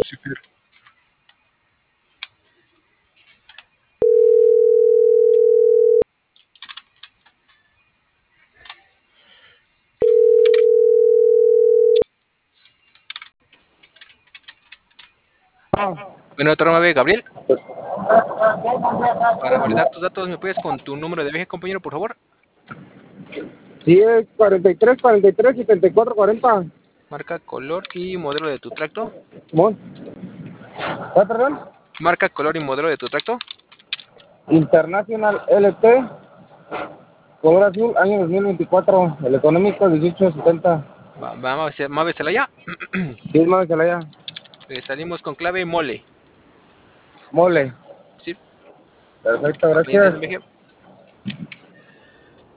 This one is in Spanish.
Lucifer. Bueno, otra vez, Gabriel. Para validar tus datos, ¿me puedes con tu número de viaje, compañero, por favor? Sí, es 43, 43, 74, 40. Marca, color y modelo de tu tracto. Simón. ¿Ah, perdón? Marca, color y modelo de tu tracto. International LT, color azul, año 2024. El económico 1870. Vamos a móvesela ya. Sí, más que la ya. Salimos con clave mole. Mole. Sí, Perfecto, está pendiente gracias. de viaje.